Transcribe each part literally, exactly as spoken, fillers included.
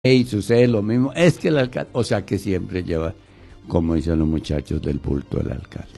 y sucede lo mismo, es que el alcalde, o sea que siempre lleva, como dicen los muchachos, del bulto del alcalde.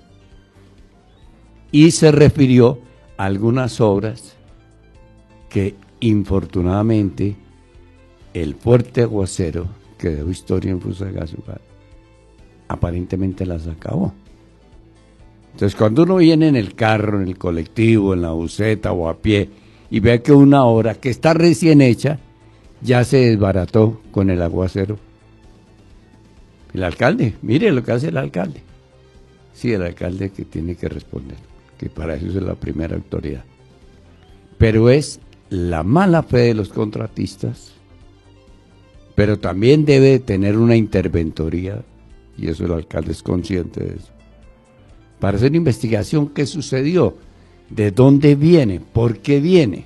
Y se refirió a algunas obras que infortunadamente el fuerte aguacero que dejó historia en Fusagasugá aparentemente las acabó. Entonces cuando uno viene en el carro, en el colectivo, en la buseta o a pie y ve que una obra que está recién hecha ya se desbarató con el aguacero, el alcalde, mire lo que hace el alcalde. Sí, el alcalde que tiene que responder, que para eso es la primera autoridad. Pero es la mala fe de los contratistas, pero también debe tener una interventoría, y eso el alcalde es consciente de eso, para hacer una investigación qué sucedió, de dónde viene, por qué viene.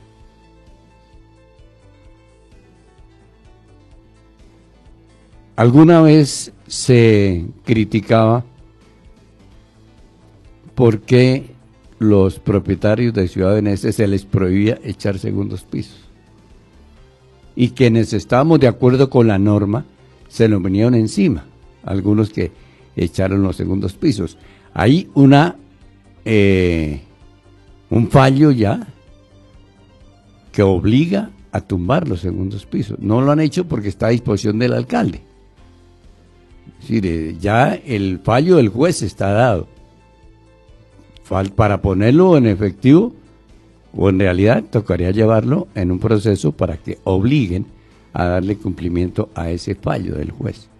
Alguna vez se criticaba por qué los propietarios de Ciudad Venecia se les prohibía echar segundos pisos. Y quienes estábamos de acuerdo con la norma se nos vinieron encima, algunos que echaron los segundos pisos. Hay una eh, un fallo ya que obliga a tumbar los segundos pisos. No lo han hecho porque está a disposición del alcalde. Es decir, ya el fallo del juez está dado. Para ponerlo en efectivo, o en realidad tocaría llevarlo en un proceso para que obliguen a darle cumplimiento a ese fallo del juez.